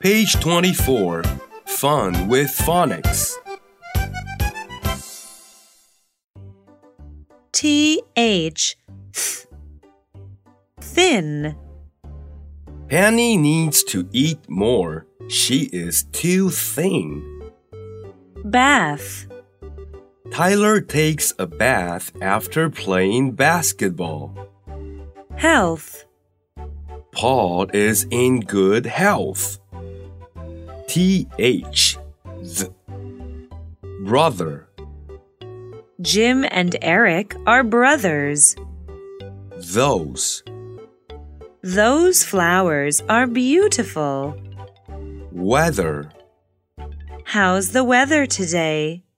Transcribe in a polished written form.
Page 24. Fun with phonics. TH Thin. Penny needs to eat more. She is too thin. Bath. Tyler takes a bath after playing basketball. Health. Paul is in good health. TH Brother. Jim and Eric are brothers. Those flowers are beautiful. Weather. How's the weather today?